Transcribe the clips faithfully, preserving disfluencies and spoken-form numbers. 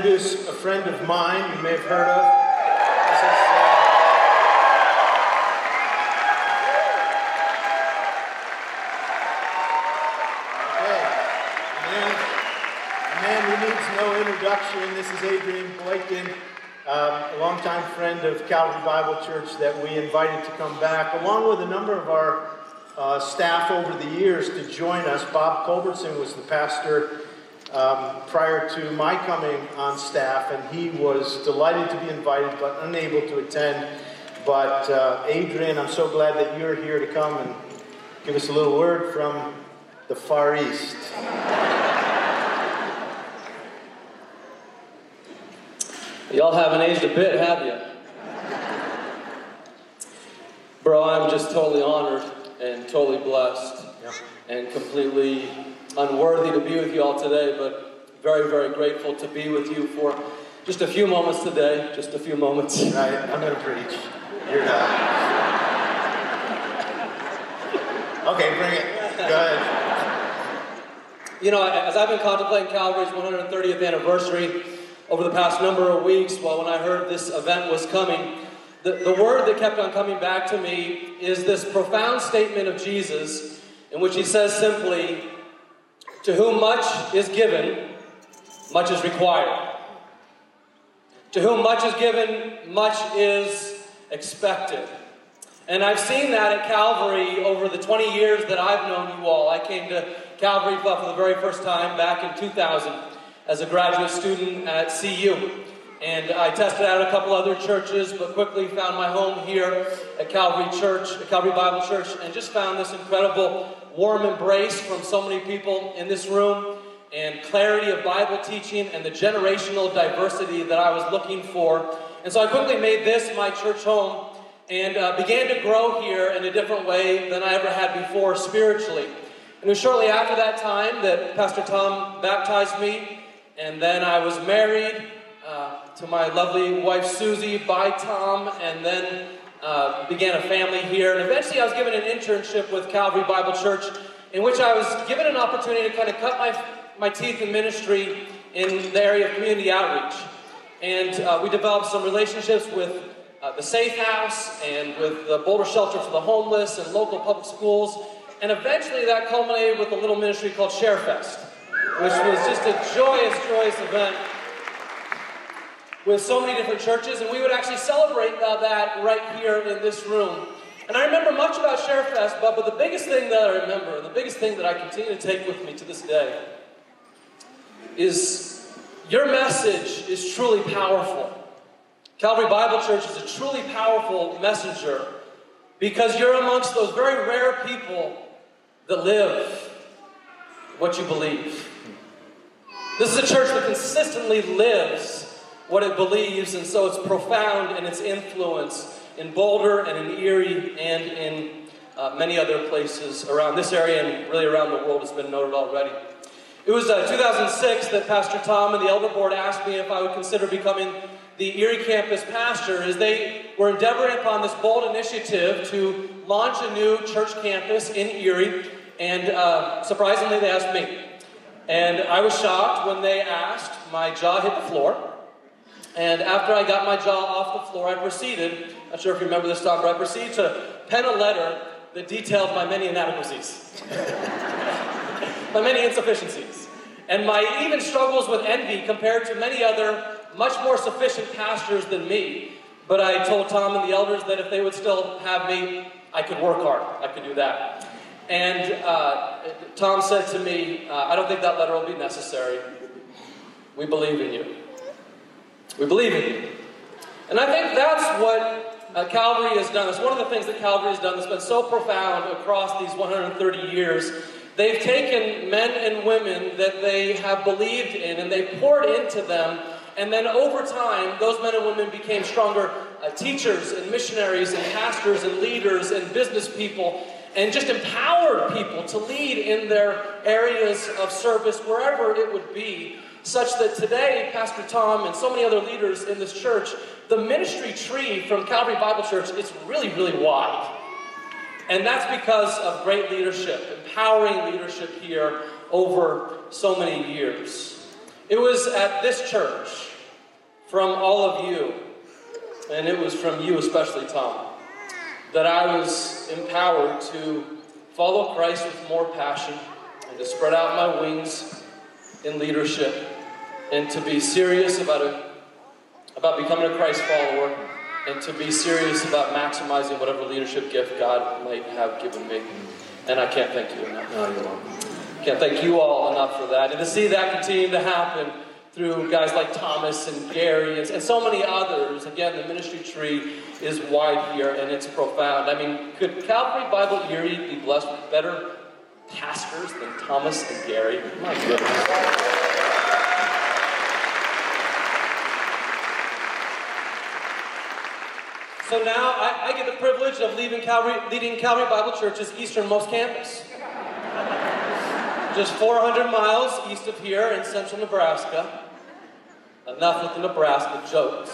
introduce a friend of mine you may have heard of. This is, uh, okay, a man, a man who needs no introduction. This is Adrian Boykin, um, a longtime friend of Calvary Bible Church that we invited to come back, along with a number of our uh, staff over the years to join us. Bob Culbertson was the pastor Um, prior to my coming on staff, and he was delighted to be invited but unable to attend. But uh, Adrian, I'm so glad that you're here to come and give us a little word from the Far East. Y'all haven't aged a bit, have you? Bro, I'm just totally honored and totally blessed yeah. and completely unworthy to be with you all today, but very, very grateful to be with you for just a few moments today, just a few moments. Right, I'm going to preach. You're not. Okay, bring it. Go ahead. You know, as I've been contemplating Calvary's one hundred thirtieth anniversary over the past number of weeks, well, when I heard this event was coming, the, the word that kept on coming back to me is this profound statement of Jesus in which he says simply, "To whom much is given, much is required. To whom much is given, much is expected." And I've seen that at Calvary over the twenty years that I've known you all. I came to Calvary for the very first time back in two thousand as a graduate student at C U. And I tested out a couple other churches, but quickly found my home here at Calvary Church, at Calvary Bible Church, and just found this incredible warm embrace from so many people in this room, and clarity of Bible teaching, and the generational diversity that I was looking for. And so I quickly made this my church home, and uh, began to grow here in a different way than I ever had before spiritually. And it was shortly after that time that Pastor Tom baptized me, and then I was married uh, to my lovely wife Susie by Tom, and then Uh, began a family here, and eventually I was given an internship with Calvary Bible Church, in which I was given an opportunity to kind of cut my my teeth in ministry in the area of community outreach. And uh, we developed some relationships with uh, the Safe House and with the Boulder Shelter for the Homeless and local public schools, and eventually that culminated with a little ministry called ShareFest, which was just a joyous, joyous event with so many different churches, and we would actually celebrate uh, that right here in this room. And I remember much about ShareFest, but, but the biggest thing that I remember, the biggest thing that I continue to take with me to this day, is your message is truly powerful. Calvary Bible Church is a truly powerful messenger because you're amongst those very rare people that live what you believe. This is a church that consistently lives what it believes, and so it's profound in its influence in Boulder and in Erie and in uh, many other places around this area and really around the world. It's been noted already. It was uh, two thousand six that Pastor Tom and the Elder Board asked me if I would consider becoming the Erie campus pastor, as they were endeavoring upon this bold initiative to launch a new church campus in Erie, and uh, surprisingly they asked me. And I was shocked when they asked. My jaw hit the floor. And after I got my jaw off the floor, I proceeded, not sure if you remember this, Tom, but I proceeded to pen a letter that detailed my many inadequacies, my many insufficiencies, and my even struggles with envy compared to many other much more sufficient pastors than me. But I told Tom and the elders that if they would still have me, I could work hard. I could do that. And uh, Tom said to me, uh, I don't think that letter will be necessary. We believe in you. We believe in you. And I think that's what uh, Calvary has done. It's one of the things that Calvary has done that's been so profound across these one hundred thirty years. They've taken men and women that they have believed in, and they've poured into them. And then over time, those men and women became stronger uh, teachers and missionaries and pastors and leaders and business people, and just empowered people to lead in their areas of service wherever it would be. Such that today, Pastor Tom and so many other leaders in this church, the ministry tree from Calvary Bible Church is really, really wide. And that's because of great leadership, empowering leadership here over so many years. It was at this church from all of you, and it was from you especially, Tom, that I was empowered to follow Christ with more passion and to spread out my wings in leadership and to be serious about it, about becoming a Christ follower, and to be serious about maximizing whatever leadership gift God might have given me. And I can't thank you enough. No, you're welcome. Can't thank you all enough for that. And to see that continue to happen through guys like Thomas and Gary and, and so many others. Again, the ministry tree is wide here and it's profound. I mean, could Calvary Bible Erie be blessed with better pastors than Thomas and Gary? My goodness. So now I, I get the privilege of leading Calvary, leading Calvary Bible Church's easternmost campus. Just four hundred miles east of here in central Nebraska. Enough with the Nebraska jokes.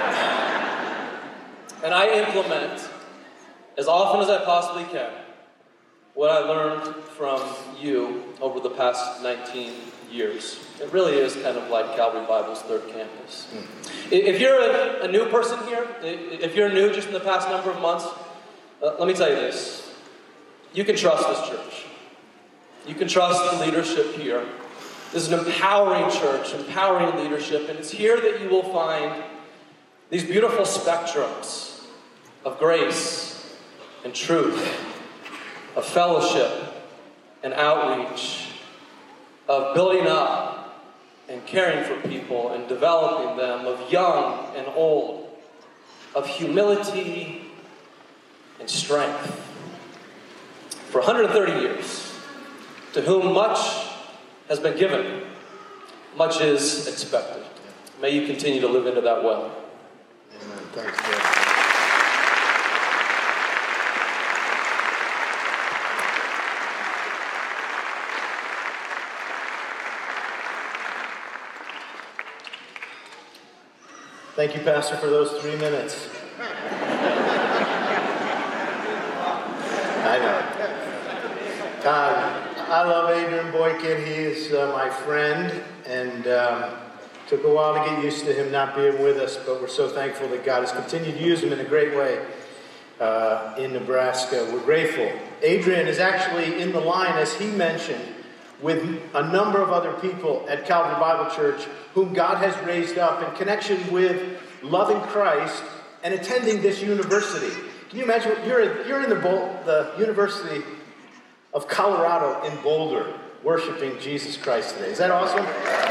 And I implement, as often as I possibly can, what I learned from you over the past nineteen years. It really is kind of like Calvary Bible's third campus. Mm. If you're a, a new person here, if you're new just in the past number of months, uh, let me tell you this. You can trust this church. You can trust the leadership here. This is an empowering church, empowering leadership, and it's here that you will find these beautiful spectrums of grace and truth, of fellowship and outreach, of building up and caring for people and developing them, of young and old, of humility and strength. For one hundred thirty years, to whom much has been given, much is expected. May you continue to live into that well. Amen. Thanks, Dad. Thank you, Pastor, for those three minutes. I know. God, I love Adrian Boykin. He is uh, my friend, and um, took a while to get used to him not being with us, but we're so thankful that God has continued to use him in a great way uh, in Nebraska. We're grateful. Adrian is actually in the line, as he mentioned, with a number of other people at Calvary Bible Church whom God has raised up in connection with loving Christ and attending this university. Can you imagine? You're, you're in the, the University of Colorado in Boulder, worshiping Jesus Christ today. Is that awesome?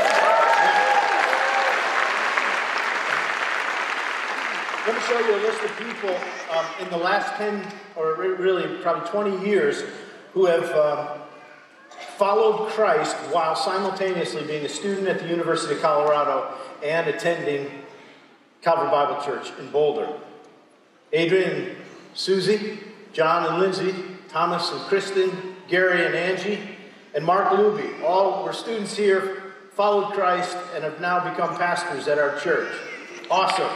Let me show you a list of people um, in the last ten, or really probably twenty years, who have um, followed Christ while simultaneously being a student at the University of Colorado and attending Calvary Bible Church in Boulder. Adrian, Susie, John and Lindsay, Thomas and Kristen, Gary and Angie, and Mark Luby. All were students here, followed Christ, and have now become pastors at our church. Awesome.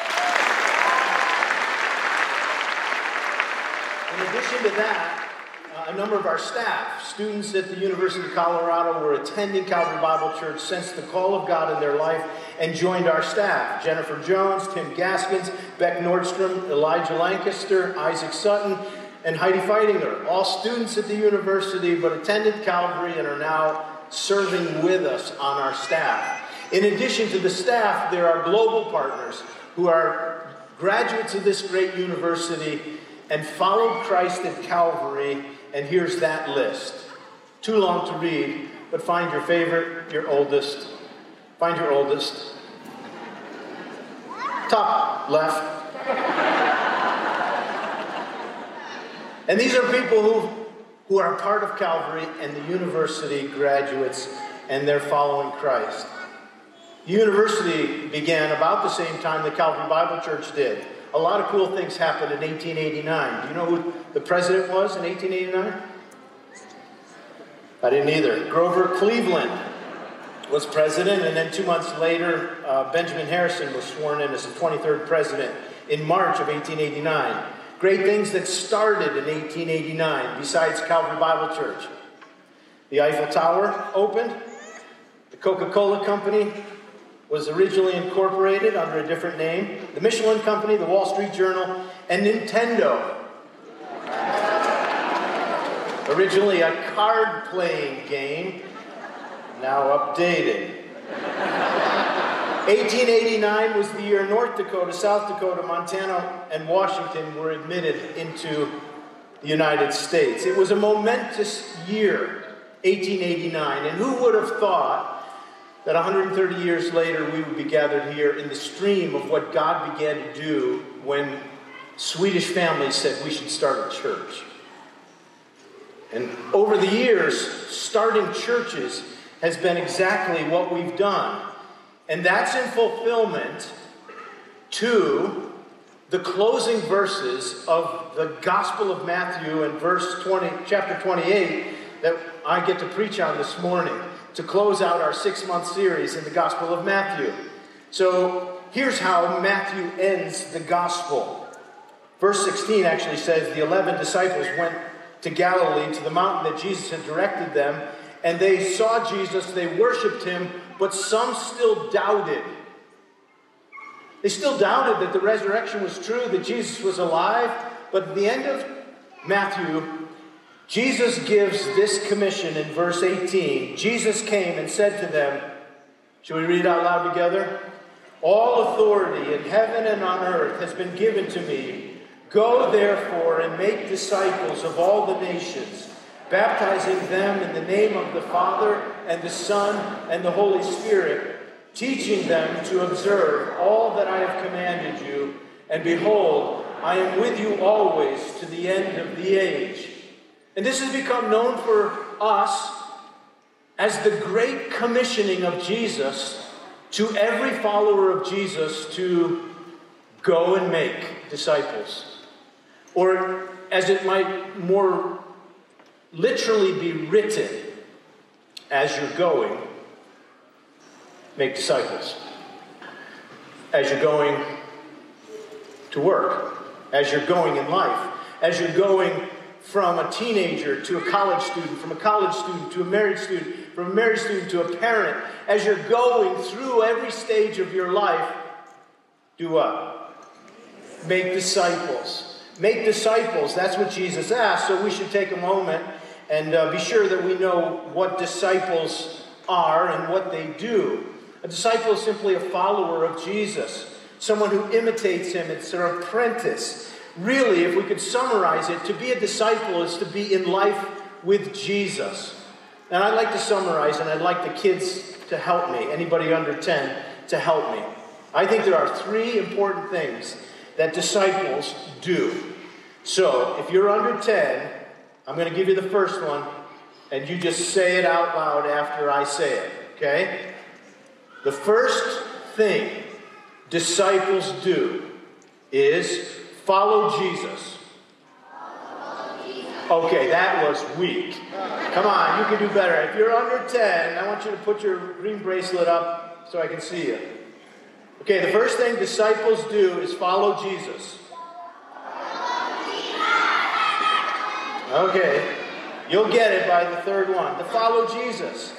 In addition to that, uh, a number of our staff, students at the University of Colorado, were attending Calvary Bible Church, sensed the call of God in their life, and joined our staff. Jennifer Jones, Tim Gaskins, Beck Nordstrom, Elijah Lancaster, Isaac Sutton, and Heidi Feidinger, all students at the university, but attended Calvary and are now serving with us on our staff. In addition to the staff, there are global partners who are graduates of this great university and followed Christ at Calvary, and here's that list. Too long to read, but find your favorite, your oldest. Find your oldest. Top left. And these are people who, who are part of Calvary and the university graduates, and they're following Christ. The university began about the same time the Calvary Bible Church did. A lot of cool things happened in eighteen eighty-nine. Do you know who the president was in eighteen eighty-nine? I didn't either. Grover Cleveland was president, and then two months later, uh, Benjamin Harrison was sworn in as the twenty-third president in March of eighteen eighty-nine. Great things that started in eighteen eighty-nine, besides Calvary Bible Church. The Eiffel Tower opened. The Coca-Cola Company was originally incorporated under a different name, the Michelin Company, the Wall Street Journal, and Nintendo. Originally a card-playing game, now updated. eighteen eighty-nine was the year North Dakota, South Dakota, Montana, and Washington were admitted into the United States. It was a momentous year, eighteen eighty-nine, and who would have thought that one hundred thirty years later we would be gathered here in the stream of what God began to do when Swedish families said we should start a church. And over the years, starting churches has been exactly what we've done. And that's in fulfillment to the closing verses of the Gospel of Matthew and verse twenty, chapter twenty-eight that I get to preach on this morning to close out our six-month series in the Gospel of Matthew. So here's how Matthew ends the Gospel. Verse sixteen actually says, the eleven disciples went to Galilee, to the mountain that Jesus had directed them, and they saw Jesus, they worshipped him, but some still doubted. They still doubted that the resurrection was true, that Jesus was alive, but at the end of Matthew, Jesus gives this commission in verse eighteen. Jesus came and said to them, shall we read out loud together? All authority in heaven and on earth has been given to me. Go therefore and make disciples of all the nations, baptizing them in the name of the Father and the Son and the Holy Spirit, teaching them to observe all that I have commanded you. And behold, I am with you always to the end of the age. And this has become known for us as the great commissioning of Jesus to every follower of Jesus to go and make disciples. Or as it might more literally be written, as you're going, make disciples. As you're going to work, as you're going in life, as you're going from a teenager to a college student, from a college student to a married student, from a married student to a parent, as you're going through every stage of your life, do what? Make disciples. Make disciples. That's what Jesus asked, so we should take a moment and uh, be sure that we know what disciples are and what they do. A disciple is simply a follower of Jesus, someone who imitates him. It's their apprentice. Really, if we could summarize it, to be a disciple is to be in life with Jesus. And I'd like to summarize, and I'd like the kids to help me, anybody under ten, to help me. I think there are three important things that disciples do. So, if you're under ten, I'm going to give you the first one, and you just say it out loud after I say it, okay? The first thing disciples do is follow Jesus. Okay, that was weak. Come on, you can do better. If you're under ten, I want you to put your green bracelet up so I can see you. Okay, the first thing disciples do is follow Jesus. Okay, you'll get it by the third one. To follow Jesus.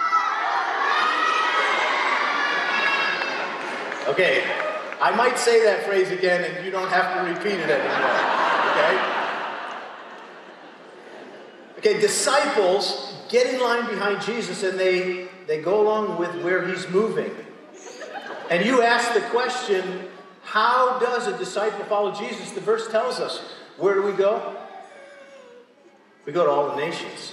Okay, I might say that phrase again and you don't have to repeat it anymore. Okay? Okay, disciples get in line behind Jesus and they, they go along with where he's moving. And you ask the question, how does a disciple follow Jesus? The verse tells us. Where do we go? We go to all the nations.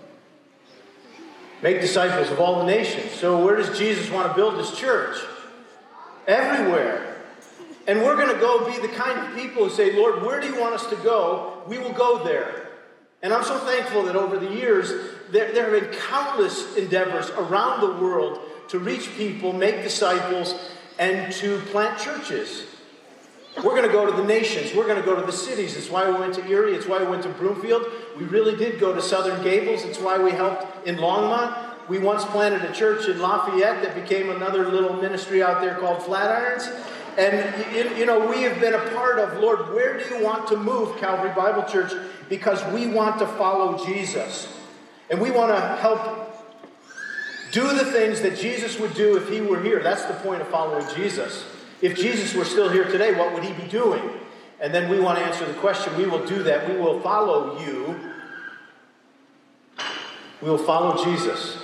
Make disciples of all the nations. So where does Jesus want to build his church? Everywhere. And we're going to go be the kind of people who say, Lord, where do you want us to go? We will go there. And I'm so thankful that over the years, there, there have been countless endeavors around the world to reach people, make disciples, and to plant churches. We're going to go to the nations. We're going to go to the cities. It's why we went to Erie. It's why we went to Broomfield. We really did go to Southern Gables. It's why we helped in Longmont. We once planted a church in Lafayette that became another little ministry out there called Flatirons. And, you know, we have been a part of, Lord, where do you want to move Calvary Bible Church? Because we want to follow Jesus. And we want to help Do the things that Jesus would do if he were here. That's the point of following Jesus. If Jesus were still here today, what would he be doing? And then we want to answer the question. We will do that. We will follow you. We will follow Jesus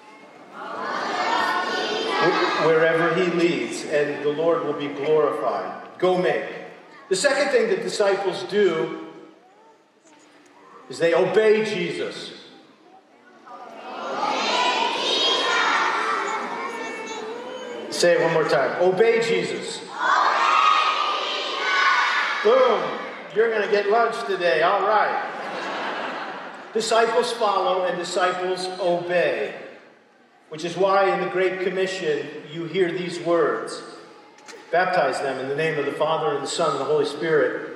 wherever he leads, and the Lord will be glorified. Go make. The second thing that disciples do is they obey Jesus. Say it one more time. Obey Jesus. Boom. You're going to get lunch today. All right. Disciples follow and disciples obey. Which is why in the Great Commission you hear these words. Baptize them in the name of the Father and the Son and the Holy Spirit.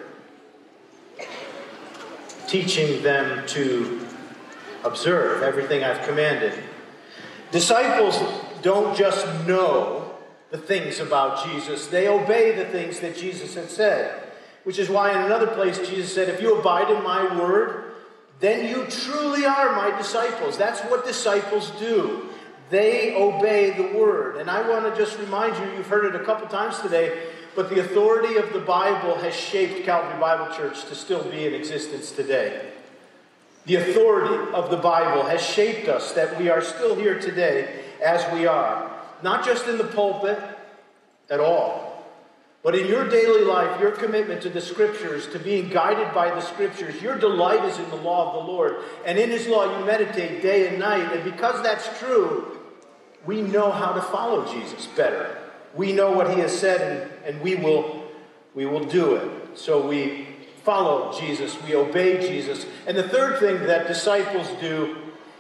Teaching them to observe everything I've commanded. Disciples don't just know the things about Jesus. They obey the things that Jesus had said. Which is why in another place Jesus said, if you abide in my word, then you truly are my disciples. That's what disciples do. They obey the word. And I want to just remind you, you've heard it a couple times today, but the authority of the Bible has shaped Calvary Bible Church to still be in existence today. The authority of the Bible has shaped us that we are still here today as we are. Not just in the pulpit at all, but in your daily life, your commitment to the Scriptures, to being guided by the Scriptures, your delight is in the law of the Lord. And in His law you meditate day and night. And because that's true, we know how to follow Jesus better. We know what He has said, and, and we will, we will do it. So we follow Jesus. We obey Jesus. And the third thing that disciples do,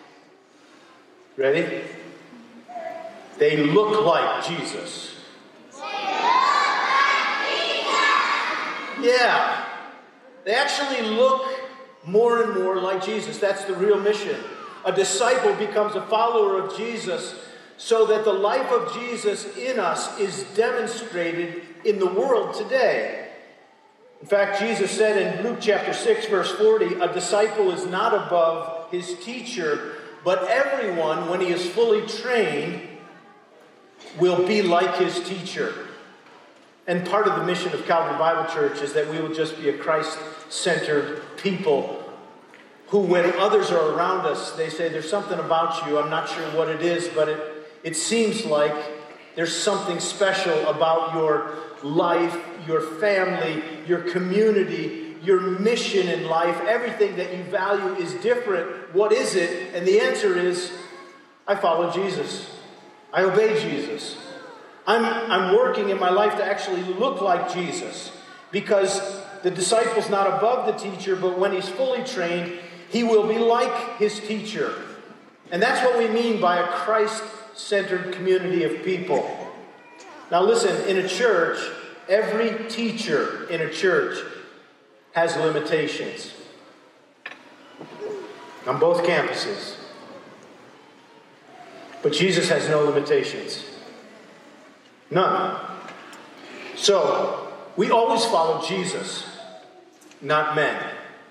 ready? They look like Jesus. Yeah. They actually look more and more like Jesus. That's the real mission. A disciple becomes a follower of Jesus so that the life of Jesus in us is demonstrated in the world today. In fact, Jesus said in Luke chapter six, verse forty, a disciple is not above his teacher, but everyone, when he is fully trained, will be like his teacher. And part of the mission of Calvary Bible Church is that we will just be a Christ-centered people who, when others are around us, they say, there's something about you, I'm not sure what it is, but it, it seems like there's something special about your life, your family, your community, your mission in life. Everything that you value is different. What is it? And the answer is, I follow Jesus. I obey Jesus. I'm, I'm working in my life to actually look like Jesus, because the disciple's not above the teacher, but when he's fully trained, he will be like his teacher. And that's what we mean by a Christ-centered community of people. Now listen, in a church, every teacher in a church has limitations. On both campuses. But Jesus has no limitations. None. So, we always follow Jesus, not men.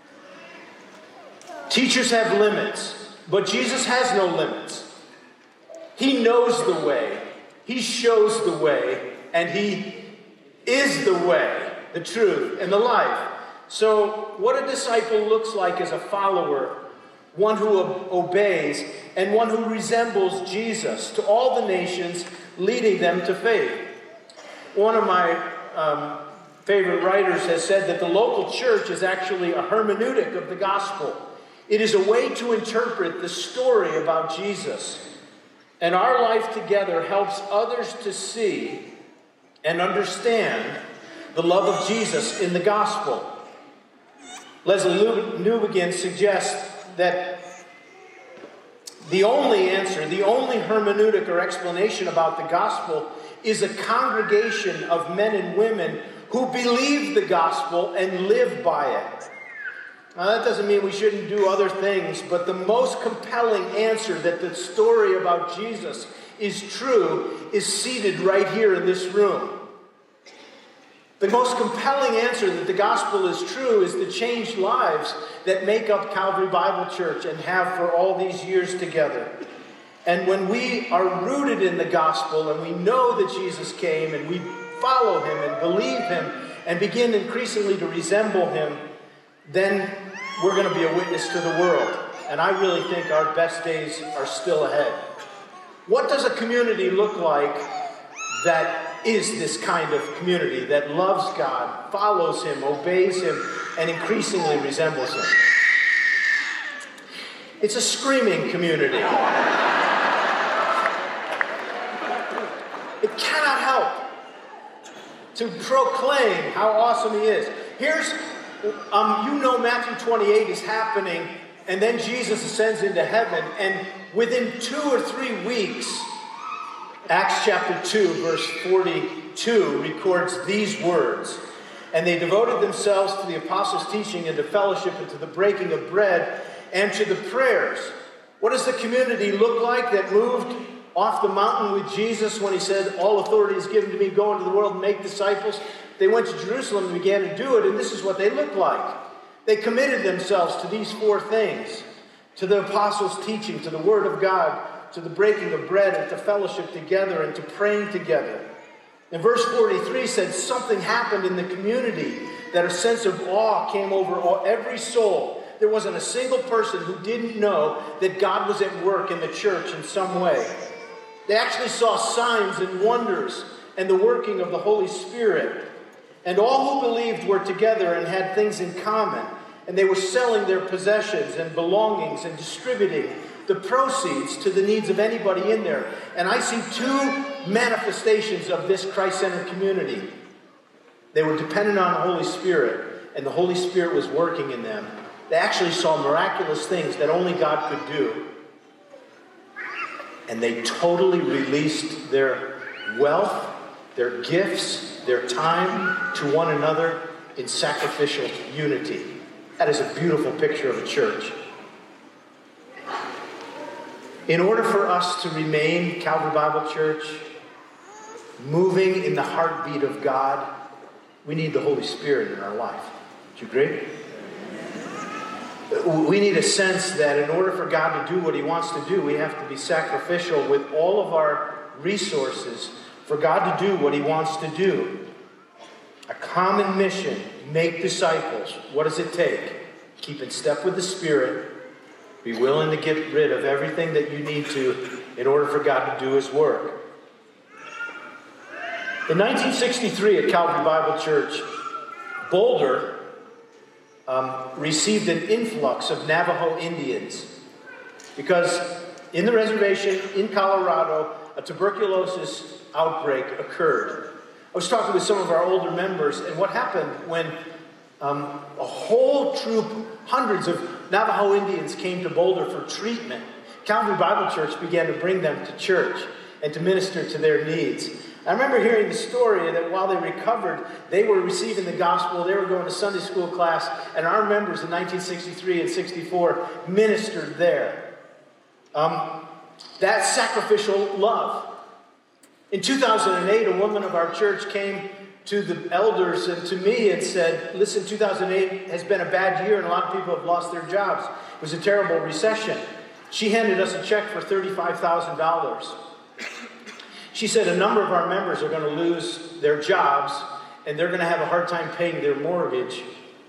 Teachers have limits, but Jesus has no limits. He knows the way, He shows the way, and He is the way, the truth, and the life. So, what a disciple looks like is a follower, one who obeys, and one who resembles Jesus to all the nations, leading them to faith. One of my um, favorite writers has said that the local church is actually a hermeneutic of the gospel. It is a way to interpret the story about Jesus. And our life together helps others to see and understand the love of Jesus in the gospel. Leslie Newbegin suggests that the only answer, the only hermeneutic or explanation about the gospel is a congregation of men and women who believe the gospel and live by it. Now that doesn't mean we shouldn't do other things, but the most compelling answer that the story about Jesus is true is seated right here in this room. The most compelling answer that the gospel is true is the changed lives that make up Calvary Bible Church and have for all these years together. And when we are rooted in the gospel and we know that Jesus came and we follow him and believe him and begin increasingly to resemble him, then we're going to be a witness to the world. And I really think our best days are still ahead. What does a community look like that is this kind of community that loves God, follows him, obeys him, and increasingly resembles him? It's a screaming community. It cannot help to proclaim how awesome he is. Here's, um, you know Matthew twenty-eight is happening, and then Jesus ascends into heaven, and within two or three weeks, Acts chapter two, verse forty-two records these words. And they devoted themselves to the apostles' teaching and to fellowship and to the breaking of bread and to the prayers. What does the community look like that moved off the mountain with Jesus when he said, all authority is given to me, go into the world and make disciples? They went to Jerusalem and began to do it, and this is what they looked like. They committed themselves to these four things: to the apostles' teaching, to the word of God, to the breaking of bread, and to fellowship together, and to praying together. And verse forty-three said something happened in the community, that a sense of awe came over all, every soul. There wasn't a single person who didn't know that God was at work in the church in some way. They actually saw signs and wonders and the working of the Holy Spirit. And all who believed were together and had things in common. And they were selling their possessions and belongings and distributing the proceeds to the needs of anybody in there. And I see two manifestations of this Christ-centered community. They were dependent on the Holy Spirit, and the Holy Spirit was working in them. They actually saw miraculous things that only God could do. And they totally released their wealth, their gifts, their time to one another in sacrificial unity. That is a beautiful picture of a church. In order for us to remain Calvary Bible Church, moving in the heartbeat of God, we need the Holy Spirit in our life. Do you agree? We need a sense that in order for God to do what he wants to do, we have to be sacrificial with all of our resources for God to do what he wants to do. A common mission: make disciples. What does it take? Keep in step with the Spirit. Be willing to get rid of everything that you need to in order for God to do his work. In nineteen sixty-three at Calvary Bible Church, Boulder um, received an influx of Navajo Indians because in the reservation in Colorado, a tuberculosis outbreak occurred. I was talking with some of our older members, and what happened when um, a whole troop, hundreds of Navajo Indians came to Boulder for treatment, Calvary Bible Church began to bring them to church and to minister to their needs. I remember hearing the story that while they recovered, they were receiving the gospel, they were going to Sunday school class, and our members in nineteen sixty-three and sixty-four ministered there. Um, that's sacrificial love. In two thousand eight, a woman of our church came to the elders and to me and said, listen, two thousand eight has been a bad year and a lot of people have lost their jobs. It was a terrible recession. She handed us a check for thirty-five thousand dollars. She said a number of our members are going to lose their jobs and they're going to have a hard time paying their mortgage.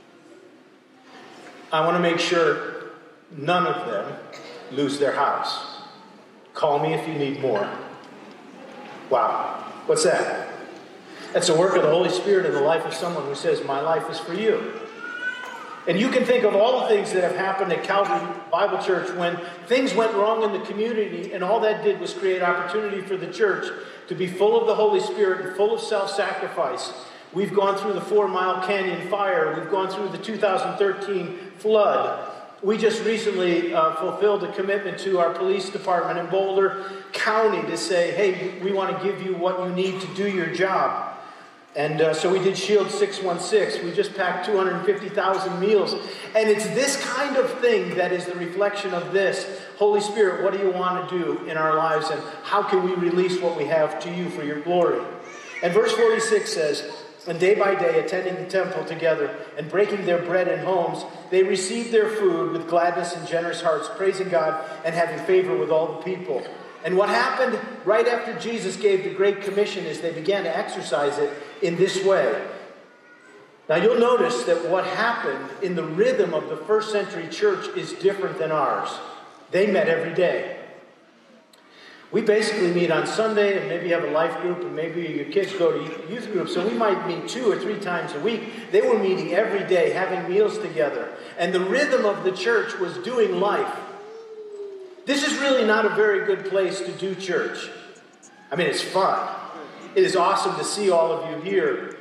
I want to make sure none of them lose their house. Call me if you need more. Wow. What's that? That's the work of the Holy Spirit in the life of someone who says, my life is for you. And you can think of all the things that have happened at Calvary Bible Church when things went wrong in the community, and all that did was create opportunity for the church to be full of the Holy Spirit and full of self-sacrifice. We've gone through the Four Mile Canyon fire. We've gone through the two thousand thirteen flood. We just recently uh, fulfilled a commitment to our police department in Boulder County to say, hey, we want to give you what you need to do your job. And uh, so we did Shield six one six. We just packed two hundred fifty thousand meals. And it's this kind of thing that is the reflection of this. Holy Spirit, what do you want to do in our lives? And how can we release what we have to you for your glory? And verse forty-six says, and day by day, attending the temple together and breaking their bread in homes, they received their food with gladness and generous hearts, praising God and having favor with all the people. And what happened right after Jesus gave the Great Commission is they began to exercise it in this way. Now you'll notice that what happened in the rhythm of the first century church is different than ours. They met every day. We basically meet on Sunday, and maybe you have a life group, and maybe your kids go to youth group, so we might meet two or three times a week. They were meeting every day, having meals together. And the rhythm of the church was doing life. This is really not a very good place to do church. I mean, it's fun. It is awesome to see all of you here.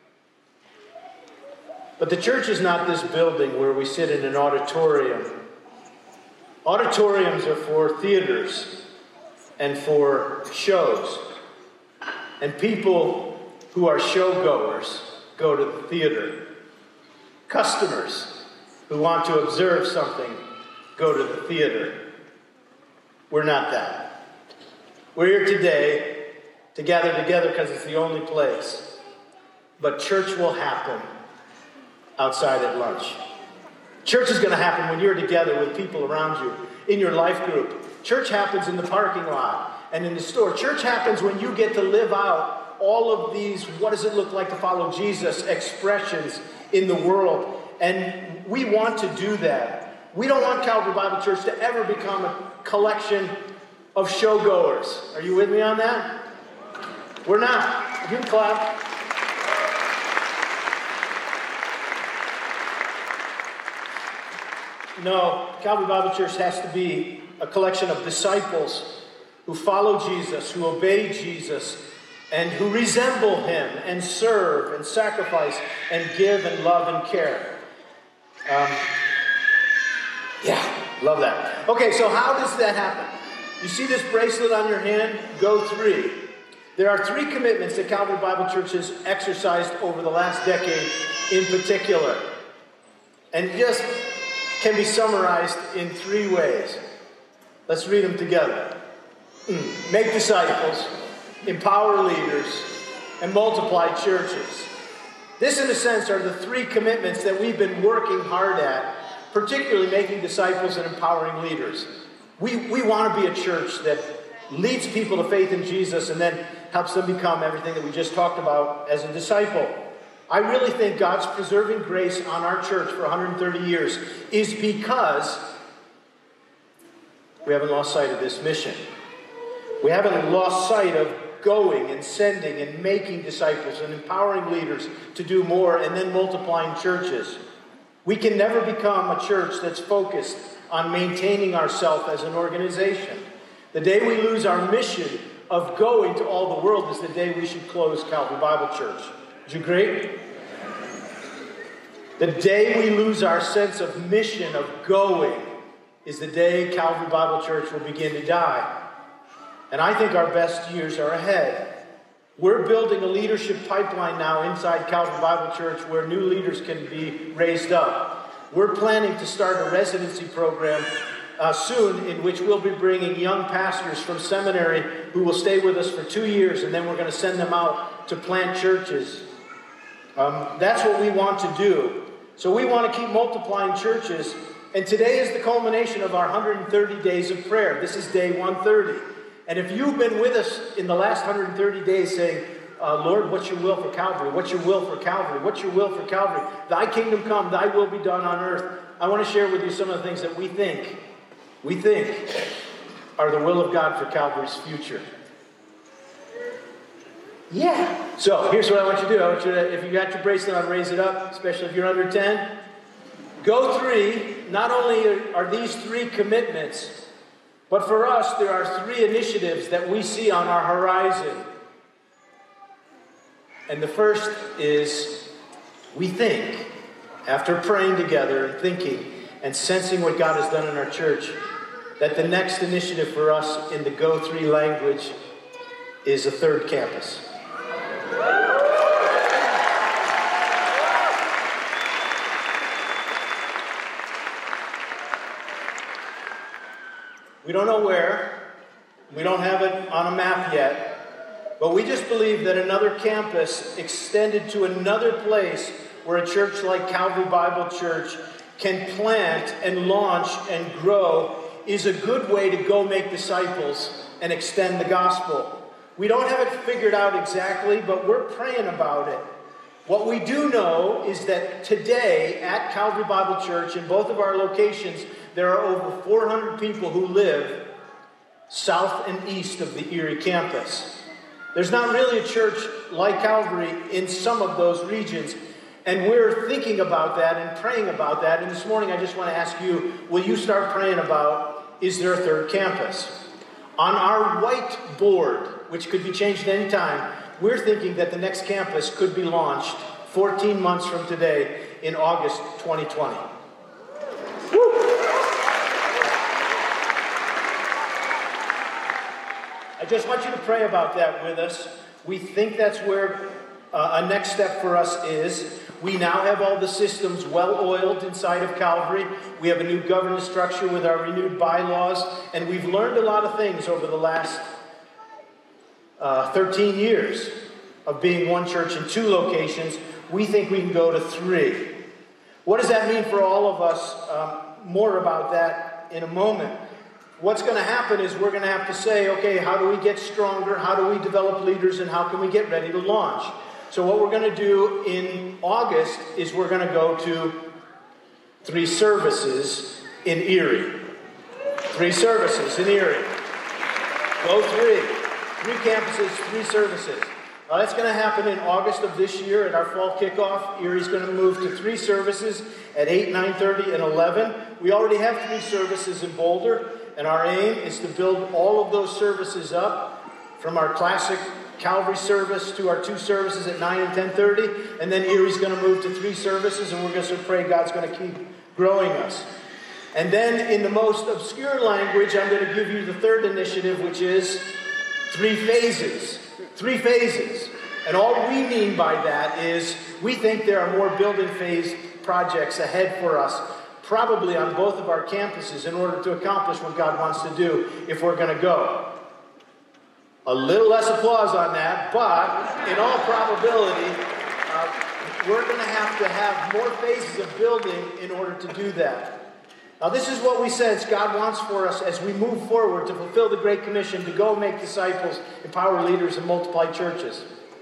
But the church is not this building where we sit in an auditorium. Auditoriums are for theaters and for shows. And people who are showgoers go to the theater. Customers who want to observe something go to the theater. We're not that. We're here today to gather together because it's the only place. But church will happen outside at lunch. Church is going to happen when you're together with people around you in your life group. Church happens in the parking lot and in the store. Church happens when you get to live out all of these, what does it look like to follow Jesus, expressions in the world. And we want to do that. We don't want Calvary Bible Church to ever become a collection of showgoers. Are you with me on that? We're not. You can clap. No, Calvary Bible Church has to be a collection of disciples who follow Jesus, who obey Jesus, and who resemble him and serve and sacrifice and give and love and care. Um, yeah, love that. Okay, so how does that happen? You see this bracelet on your hand? Go three. There are three commitments that Calvary Bible Church has exercised over the last decade in particular. And just can be summarized in three ways. Let's read them together. Mm. Make disciples, empower leaders, and multiply churches. This, in a sense, are the three commitments that we've been working hard at, particularly making disciples and empowering leaders. We, we want to be a church that leads people to faith in Jesus and then helps them become everything that we just talked about as a disciple. I really think God's preserving grace on our church for one hundred thirty years is because we haven't lost sight of this mission. We haven't lost sight of going and sending and making disciples and empowering leaders to do more and then multiplying churches. We can never become a church that's focused on maintaining ourselves as an organization. The day we lose our mission of going to all the world is the day we should close Calvary Bible Church. Do you agree? The day we lose our sense of mission, of going, is the day Calvary Bible Church will begin to die. And I think our best years are ahead. We're building a leadership pipeline now inside Calvary Bible Church where new leaders can be raised up. We're planning to start a residency program uh, soon in which we'll be bringing young pastors from seminary who will stay with us for two years and then we're going to send them out to plant churches. Um, that's what we want to do. So we want to keep multiplying churches. And today is the culmination of our one hundred thirty days of prayer. This is day one thirty. And if you've been with us in the last one hundred thirty days saying, uh, Lord, what's your will for Calvary? What's your will for Calvary? What's your will for Calvary? Thy kingdom come, thy will be done on earth. I want to share with you some of the things that we think, we think are the will of God for Calvary's future. Yeah. So here's what I want you to do. I want you to, if you got your bracelet on, raise it up, especially if you're under ten. Go three. Not only are these three commitments, but for us, there are three initiatives that we see on our horizon. And the first is we think, after praying together and thinking and sensing what God has done in our church, that the next initiative for us in the Go three language is a third campus. We don't know where. We don't have it on a map yet. But we just believe that another campus extended to another place where a church like Calvary Bible Church can plant and launch and grow is a good way to go make disciples and extend the gospel. We don't have it figured out exactly, but we're praying about it. What we do know is that today at Calvary Bible Church, in both of our locations, there are over four hundred people who live south and east of the Erie campus. There's not really a church like Calvary in some of those regions. And we're thinking about that and praying about that. And this morning I just want to ask you, will you start praying about, is there a third campus? On our whiteboard, which could be changed any time, we're thinking that the next campus could be launched fourteen months from today in August twenty twenty. Woo! I just want you to pray about that with us. We think that's where uh, a next step for us is. We now have all the systems well-oiled inside of Calvary. We have a new governance structure with our renewed bylaws, and we've learned a lot of things over the last uh, thirteen years of being one church in two locations. We think we can go to three. What does that mean for all of us? Um, more about that in a moment. What's going to happen is we're going to have to say, okay, how do we get stronger? How do we develop leaders? And how can we get ready to launch? So what we're going to do in August is we're going to go to three services in Erie. Three services in Erie. Go three. Three campuses, three services. Now that's going to happen in August of this year at our fall kickoff. Erie's going to move to three services at eight, nine thirty, and eleven. We already have three services in Boulder, and our aim is to build all of those services up from our classic Calvary service to our two services at nine and ten thirty, and then Erie's going to move to three services, and we're going to pray God's going to keep growing us. And then in the most obscure language, I'm going to give you the third initiative, which is three phases. Three phases. And all we mean by that is we think there are more building phase projects ahead for us, probably on both of our campuses, in order to accomplish what God wants to do if we're going to go. A little less applause on that, but in all probability, uh, we're going to have to have more phases of building in order to do that. Now, this is what we sense God wants for us as we move forward to fulfill the Great Commission to go make disciples, empower leaders, and multiply churches.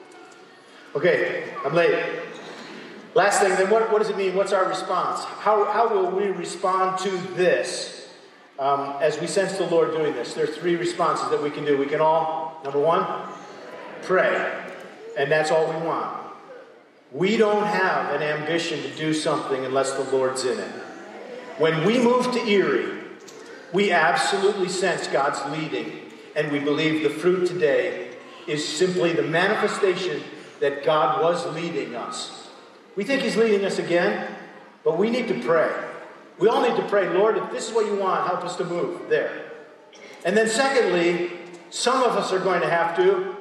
Okay, I'm late. Last thing, then what, what does it mean? What's our response? How, how will we respond to this um, as we sense the Lord doing this? There are three responses that we can do. We can all, number one, pray. And that's all we want. We don't have an ambition to do something unless the Lord's in it. When we move to Erie, we absolutely sense God's leading, and we believe the fruit today is simply the manifestation that God was leading us. We think He's leading us again, but we need to pray. We all need to pray, Lord, if this is what you want, help us to move there. And then secondly, some of us are going to have to,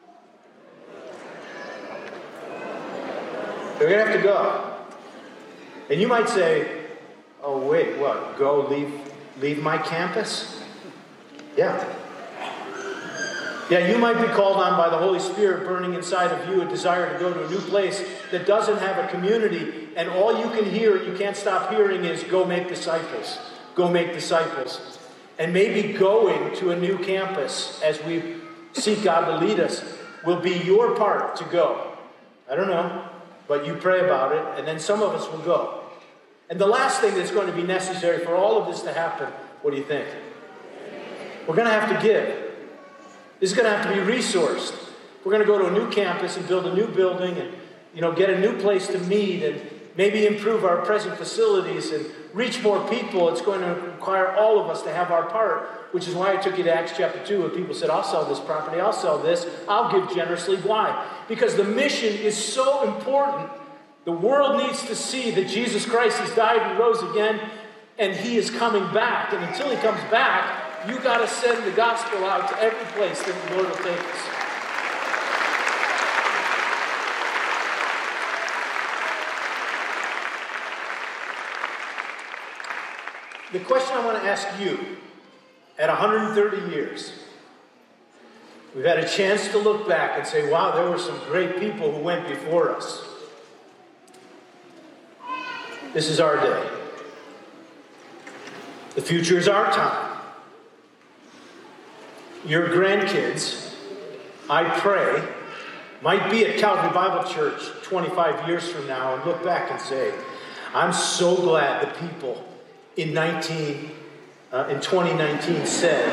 they're going to have to go. And you might say, oh, wait, what? Go leave leave my campus? Yeah. Yeah, you might be called on by the Holy Spirit burning inside of you a desire to go to a new place that doesn't have a community, and all you can hear, you can't stop hearing, is go make disciples. Go make disciples. And maybe going to a new campus as we seek God to lead us will be your part to go. I don't know, but you pray about it, and then some of us will go. And the last thing that's going to be necessary for all of this to happen, what do you think? We're going to have to give. This is going to have to be resourced. We're going to go to a new campus and build a new building and, you know, get a new place to meet and maybe improve our present facilities and reach more people. It's going to require all of us to have our part, which is why I took you to Acts chapter two, and people said, I'll sell this property, I'll sell this, I'll give generously. Why? Because the mission is so important. The world needs to see that Jesus Christ has died and rose again, and He is coming back. And until He comes back, you got to send the gospel out to every place that the Lord will take us. The question I want to ask you, at one hundred thirty years, we've had a chance to look back and say, wow, there were some great people who went before us. This is our day. The future is our time. your grandkids, I pray, might be at Calvary Bible Church twenty-five years from now and look back and say, I'm so glad the people in nineteen uh, in twenty nineteen said,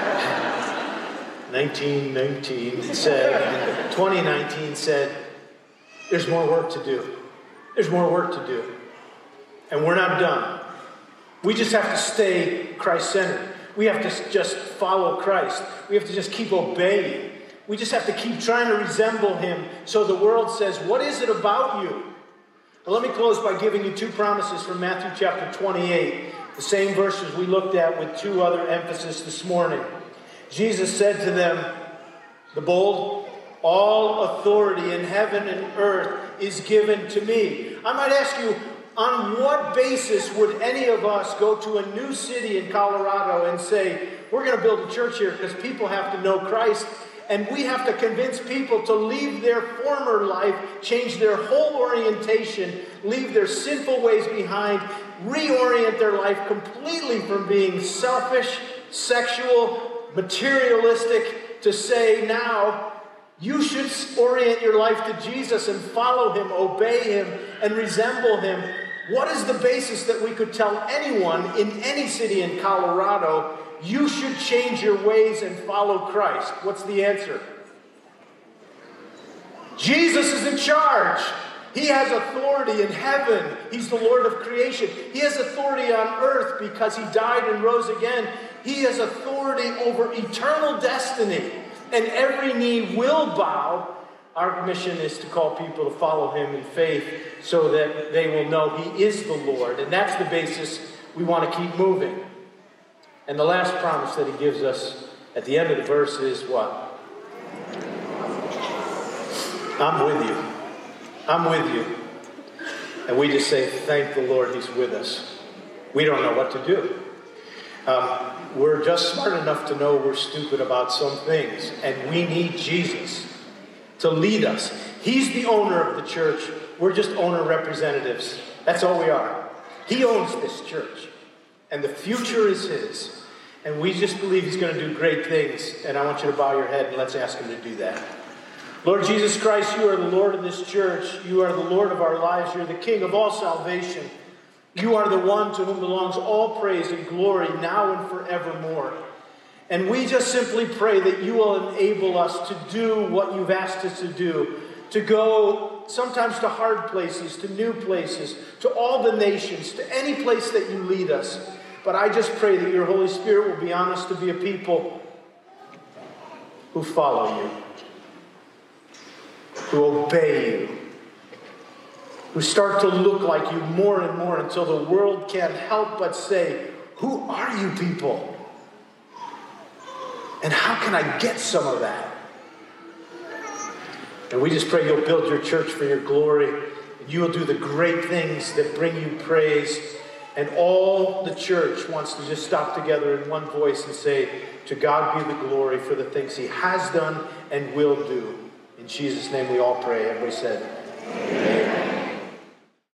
nineteen nineteen said, twenty nineteen said, there's more work to do. There's more work to do. And we're not done. We just have to stay Christ-centered. We have to just follow Christ. We have to just keep obeying. We just have to keep trying to resemble him so the world says, what is it about you? Well, let me close by giving you two promises from Matthew chapter twenty-eight, the same verses we looked at with two other emphasis this morning. Jesus said to them, the bold, all authority in heaven and earth is given to me. I might ask you, on what basis would any of us go to a new city in Colorado and say, we're going to build a church here because people have to know Christ, and we have to convince people to leave their former life, change their whole orientation, leave their sinful ways behind, reorient their life completely from being selfish, sexual, materialistic, to say now, you should orient your life to Jesus and follow him, obey him, and resemble him. What is the basis that we could tell anyone in any city in Colorado, you should change your ways and follow Christ? What's the answer? Jesus is in charge. He has authority in heaven. He's the Lord of creation. He has authority on earth because he died and rose again. He has authority over eternal destiny. And every knee will bow. Our mission is to call people to follow him in faith so that they will know he is the Lord. And that's the basis we want to keep moving. And the last promise that he gives us at the end of the verse is what? I'm with you. I'm with you. And we just say, thank the Lord he's with us. We don't know what to do. Um, we're just smart enough to know we're stupid about some things. And we need Jesus to lead us. He's the owner of the church. We're just owner representatives. That's all we are. He owns this church. And the future is his. And we just believe he's going to do great things. And I want you to bow your head and let's ask him to do that. Lord Jesus Christ, you are the Lord of this church. You are the Lord of our lives. You're the King of all salvation. You are the one to whom belongs all praise and glory now and forevermore. And we just simply pray that you will enable us to do what you've asked us to do, to go sometimes to hard places, to new places, to all the nations, to any place that you lead us. But I just pray that your Holy Spirit will be on us to be a people who follow you, who obey you, who start to look like you more and more until the world can't help but say, who are you people? And how can I get some of that? And we just pray you'll build your church for your glory. And you will do the great things that bring you praise. And all the church wants to just stop together in one voice and say, to God be the glory for the things he has done and will do. In Jesus' name we all pray. Everybody said, amen.